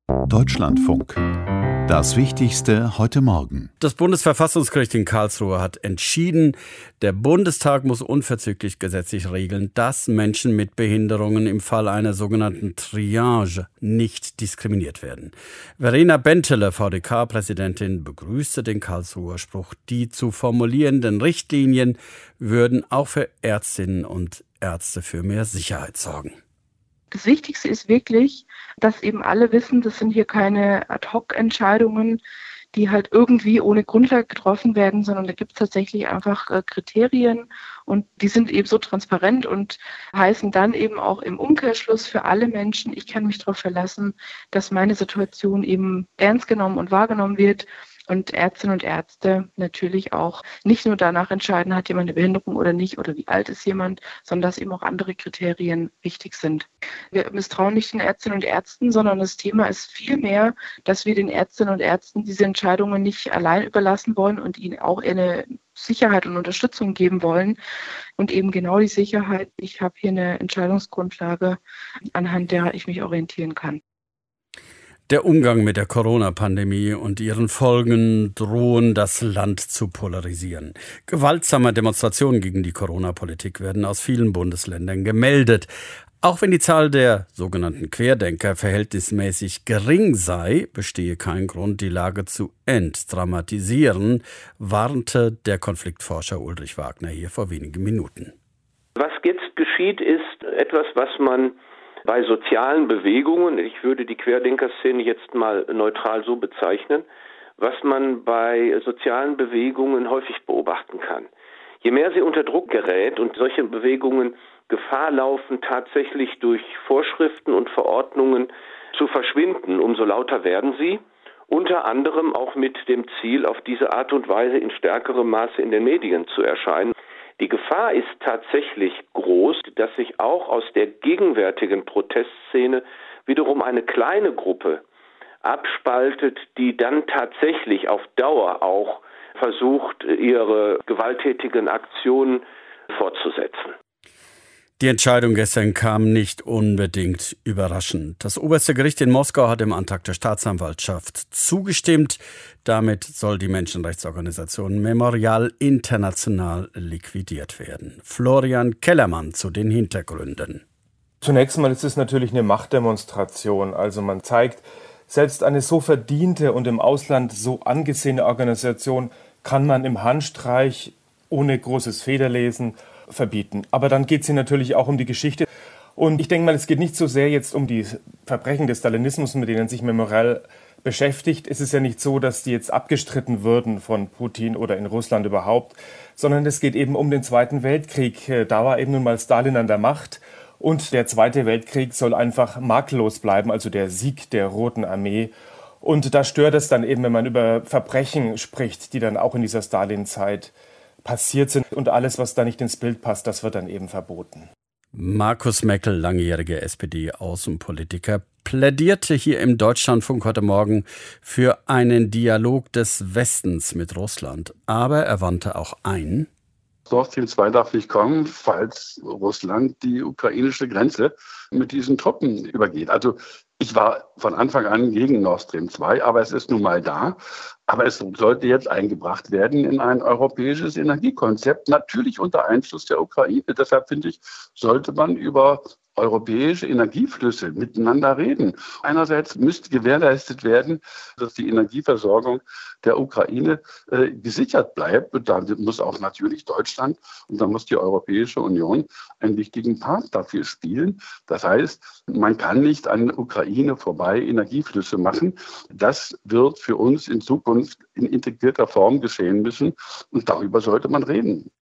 Deutschlandfunk. Das Wichtigste heute Morgen. Das Bundesverfassungsgericht in Karlsruhe hat entschieden, der Bundestag muss unverzüglich gesetzlich regeln, dass Menschen mit Behinderungen im Fall einer sogenannten Triage nicht diskriminiert werden. Verena Benteler, VDK-Präsidentin, begrüßte den Karlsruher Spruch. Die zu formulierenden Richtlinien würden auch für Ärztinnen und Ärzte für mehr Sicherheit sorgen. Das Wichtigste ist wirklich, dass eben alle wissen, das sind hier keine Ad-hoc-Entscheidungen, die halt irgendwie ohne Grundlage getroffen werden, sondern da gibt es tatsächlich einfach Kriterien und die sind eben so transparent und heißen dann eben auch im Umkehrschluss für alle Menschen, ich kann mich darauf verlassen, dass meine Situation eben ernst genommen und wahrgenommen wird. Und Ärztinnen und Ärzte natürlich auch nicht nur danach entscheiden, hat jemand eine Behinderung oder nicht oder wie alt ist jemand, sondern dass eben auch andere Kriterien wichtig sind. Wir misstrauen nicht den Ärztinnen und Ärzten, sondern das Thema ist vielmehr, dass wir den Ärztinnen und Ärzten diese Entscheidungen nicht allein überlassen wollen und ihnen auch eine Sicherheit und Unterstützung geben wollen. Und eben genau die Sicherheit, ich habe hier eine Entscheidungsgrundlage, anhand derer ich mich orientieren kann. Der Umgang mit der Corona-Pandemie und ihren Folgen drohen, das Land zu polarisieren. Gewaltsame Demonstrationen gegen die Corona-Politik werden aus vielen Bundesländern gemeldet. Auch wenn die Zahl der sogenannten Querdenker verhältnismäßig gering sei, bestehe kein Grund, die Lage zu entdramatisieren, warnte der Konfliktforscher Ulrich Wagner hier vor wenigen Minuten. Was jetzt geschieht, ist etwas, was man bei sozialen Bewegungen, ich würde die Querdenker-Szene jetzt mal neutral so bezeichnen, was man bei sozialen Bewegungen häufig beobachten kann. Je mehr sie unter Druck gerät und solche Bewegungen Gefahr laufen, tatsächlich durch Vorschriften und Verordnungen zu verschwinden, umso lauter werden sie, unter anderem auch mit dem Ziel, auf diese Art und Weise in stärkerem Maße in den Medien zu erscheinen. Die Gefahr ist tatsächlich groß, dass sich auch aus der gegenwärtigen Protestszene wiederum eine kleine Gruppe abspaltet, die dann tatsächlich auf Dauer auch versucht, ihre gewalttätigen Aktionen fortzusetzen. Die Entscheidung gestern kam nicht unbedingt überraschend. Das oberste Gericht in Moskau hat dem Antrag der Staatsanwaltschaft zugestimmt. Damit soll die Menschenrechtsorganisation Memorial International liquidiert werden. Florian Kellermann zu den Hintergründen. Zunächst mal ist es natürlich eine Machtdemonstration. Also man zeigt, selbst eine so verdiente und im Ausland so angesehene Organisation kann man im Handstreich ohne großes Federlesen verbieten. Aber dann geht es hier natürlich auch um die Geschichte. Und ich denke mal, es geht nicht so sehr jetzt um die Verbrechen des Stalinismus, mit denen sich Memorial beschäftigt. Es ist ja nicht so, dass die jetzt abgestritten würden von Putin oder in Russland überhaupt, sondern es geht eben um den Zweiten Weltkrieg. Da war eben nun mal Stalin an der Macht und der Zweite Weltkrieg soll einfach makellos bleiben, also der Sieg der Roten Armee. Und da stört es dann eben, wenn man über Verbrechen spricht, die dann auch in dieser Stalin-Zeit passiert sind. Und alles, was da nicht ins Bild passt, das wird dann eben verboten. Markus Meckel, langjähriger SPD-Außenpolitiker, plädierte hier im Deutschlandfunk heute Morgen für einen Dialog des Westens mit Russland. Aber er wandte auch ein: Nord Stream 2 darf nicht kommen, falls Russland die ukrainische Grenze mit diesen Truppen übergeht. Also ich war von Anfang an gegen Nord Stream 2, aber es ist nun mal da. Aber es sollte jetzt eingebracht werden in ein europäisches Energiekonzept, natürlich unter Einfluss der Ukraine. Deshalb finde ich, sollte man über europäische Energieflüsse miteinander reden. Einerseits müsste gewährleistet werden, dass die Energieversorgung der Ukraine gesichert bleibt. Und da muss auch natürlich Deutschland und da muss die Europäische Union einen wichtigen Part dafür spielen. Das heißt, man kann nicht an der Ukraine vorbei Energieflüsse machen. Das wird für uns in Zukunft in integrierter Form geschehen müssen und darüber sollte man reden.